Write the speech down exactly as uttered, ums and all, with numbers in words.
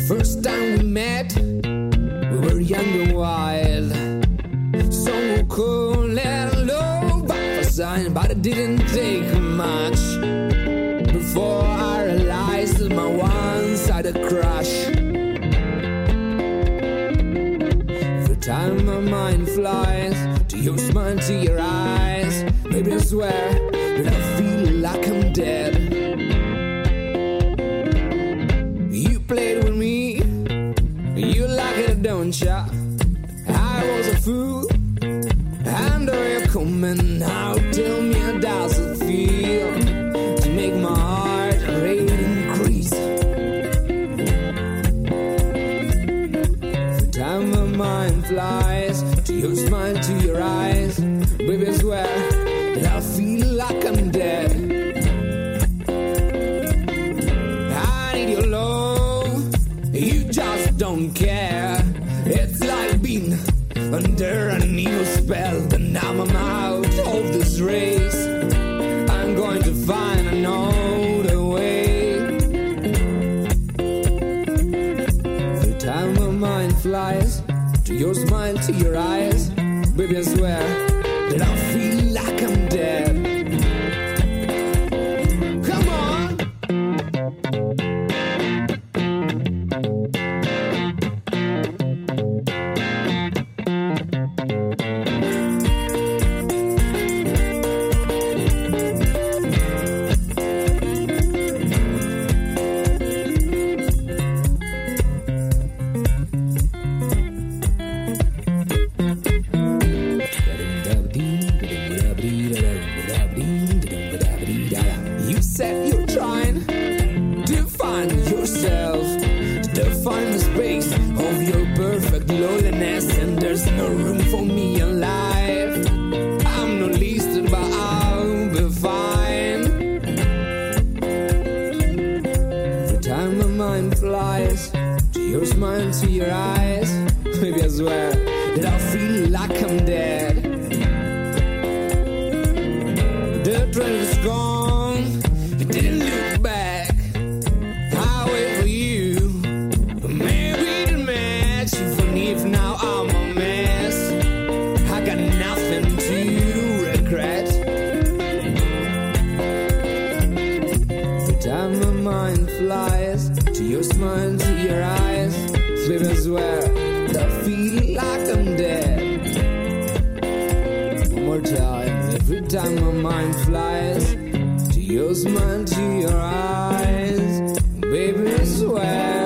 First time we met, we were young and wild. So cool and low by the sign, but it didn't take much before I realized that my one-sided crush. Every time my mind flies to your smile, to your eyes, baby I swear that I feel like I'm dead. You played with me, you like it, don't ya? I was a fool, and you're coming now. Tell me how does it feel to make my heart rate increase? Every time my mind flies to your smile, to your eyes, baby I swear that I feel like I'm dead. I need your love, you just don't care. It's like being under an evil spell, but now I'm out of this race. I'm going to find another way. Every time my mind flies to your smile, to your eyes, baby I swear that I feel like I'm dead. Come on. You said you're trying to find yourself, to define the space of your perfect loneliness, and there's no room for me in life. I'm not listed, but I'll be fine. Every time my mind flies to your smile, to your eyes, maybe I swear that I feel like I'm dead. The train is gone, it didn't look back. I wait for you, but maybe it didn't match. Even if now I'm a mess, I got nothing to regret. Every time my mind flies to your smile, to your eyes, baby I swear that I feel like I'm dead. One more time. Every time my mind flies to your smile, to your eyes, baby I swear